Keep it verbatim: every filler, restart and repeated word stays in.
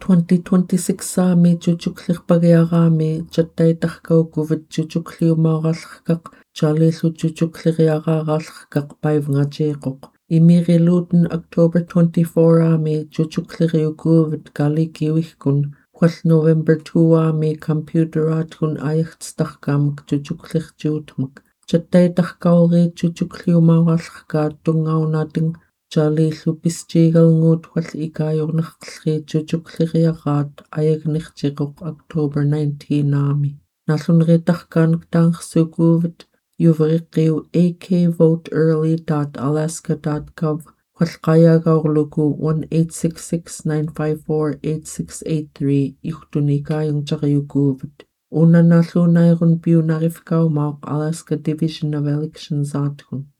twenty twenty-six saami tutuklerpagiaraami chattaitarkaukuvat tutukliumaorallerkaq Charlie'llu tutukleriaraaraallerkaq paivngatiiqoq imiriluuten October twenty-four aami tutukleriukuuvat kalikiuihkun quall November two aami computeraatkun ayartstarkaamak tutuklertuutmak chattaitarkauri tutukliumaorallerkaat tungaunaating Charlie'llu pistiigalnguut quall ikaajornerqellri tutukleriaraat ayagnertiqoq October nineteen aami nalluneritarkaanak taangersuukuuvat yuveriqiu a k vote early dot alaska dot gov quall qaayagaorluku one eight six six nine five four eight six eight three iqtunikaayungtariukuuvat unanalluunairun piunarifkaumauq Alaska Division of Elections aatkun